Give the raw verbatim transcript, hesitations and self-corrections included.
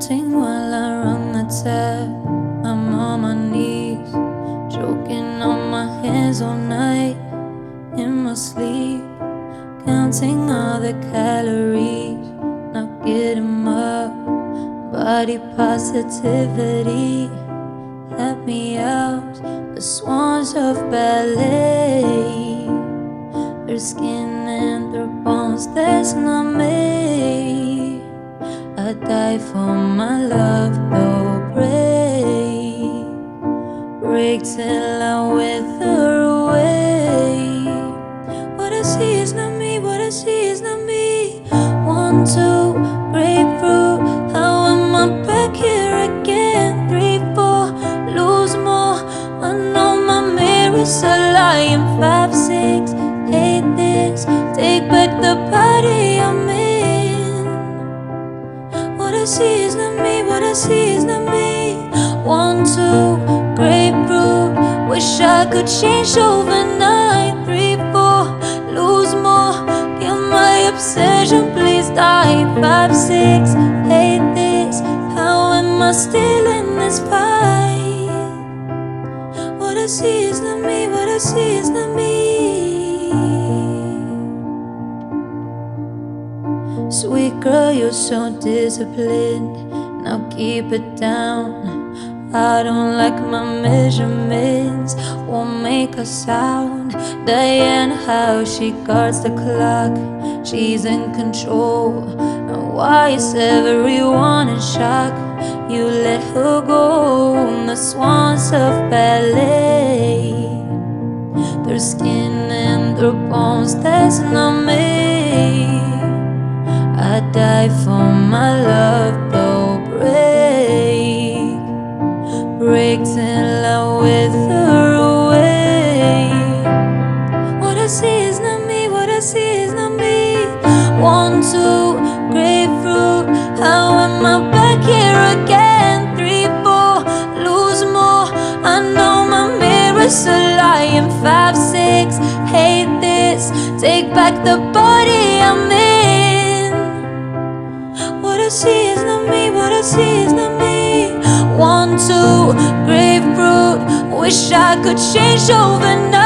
Counting while I run the tab. I'm on my knees, choking on my hands all night in my sleep. Counting all the calories, not getting up. Body positivity, help me out. The swans of ballet, their skin and their bones, there's not me. I die for my love, though break, break till I wither away. What I see is not me, what I see is not me. One, two, grapefruit, how am I back here again? Three, four, lose more, I know my mirror's a lying. Five, six, hate this, take back the body I'm in. What I see is not me, what I see is not me. One, two, grapefruit, wish I could change overnight. Three, four, lose more, kill my obsession, please die. Five, six, hate this, how am I still in this fight? What I see is not me, what I see is not me. Sweet girl, you're so disciplined, now keep it down. I don't like my measurements, won't make a sound. Diana, how she guards the clock, she's in control. And why is everyone in shock? You let her go. The swans of ballet, their skin and their bones, that's not me. I die for my love, though break, break till I wither away. What I see is not me, what I see is not me. One, two, grapefruit, how am I back here again? Three, four, lose more, I know my mirror's a lying. Five, six, hate this, take back the body I'm in. What I see is not me, what I see is not me. One, two, grapefruit, wish I could change overnight.